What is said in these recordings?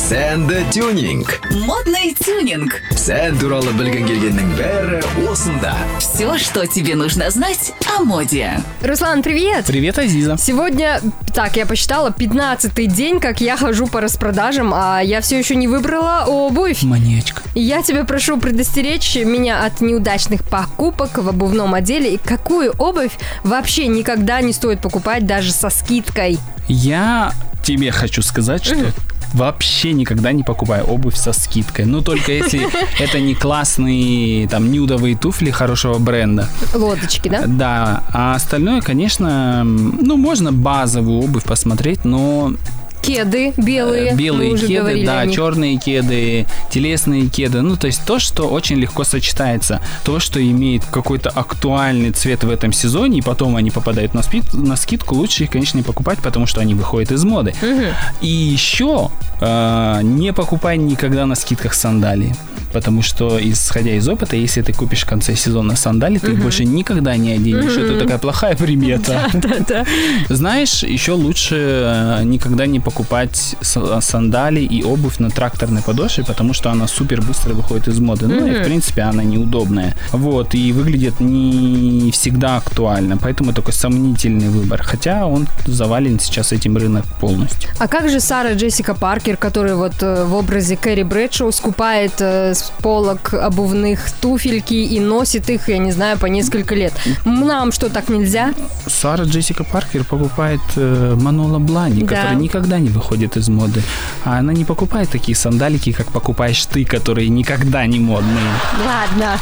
Сэнді тюнинг. Модный тюнинг. Сән туралы білген келгеннің бәрі осында. Все, что тебе нужно знать о моде. Руслан, привет! Привет, Азиза. Сегодня, так, я посчитала, 15-й день, как я хожу по распродажам, а я все еще не выбрала обувь. Маньячка. И я тебя прошу предостеречь меня от неудачных покупок в обувном отделе. И какую обувь вообще никогда не стоит покупать даже со скидкой? Я тебе хочу сказать, что вообще никогда не покупаю обувь со скидкой. Ну, только если это не классные, там, нюдовые туфли хорошего бренда. Лодочки, да? Да. А остальное, конечно, ну, можно базовую обувь посмотреть, но... Кеды белые. Белые мы уже кеды, говорили да, о них. черные кеды, телесные кеды. Ну, то есть то, что очень легко сочетается. То, что имеет какой-то актуальный цвет в этом сезоне, и потом они попадают на скидку, лучше их, конечно, не покупать, потому что они выходят из моды. И еще не покупай никогда на скидках сандалии. Потому что, исходя из опыта, если ты купишь в конце сезона сандалии, ты их больше никогда не оденешь. Это такая плохая примета. Да. Знаешь, еще лучше никогда не покупать сандалии и обувь на тракторной подошве, потому что она супер быстро выходит из моды. Ну и, в принципе, она неудобная. Вот, и выглядит не всегда актуально. Поэтому такой сомнительный выбор. Хотя он завален сейчас этим рынок полностью. А как же Сара Джессика Паркер, которая вот в образе Кэрри Брэдшоу скупает с полок обувных туфельки и носит их, я не знаю, по несколько лет? Нам что, так нельзя? Сара Джессика Паркер покупает Манола Бланди, который никогда не выходит из моды. А она не покупает такие сандалики, как покупаешь ты, которые никогда не модные. Ладно.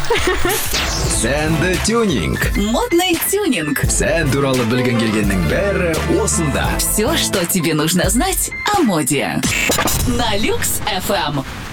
Сэнді тюнинг. Модный тюнинг. Сән туралы білген келгеннің бәрі осында. Все, что тебе нужно знать о моде. На Люкс FM.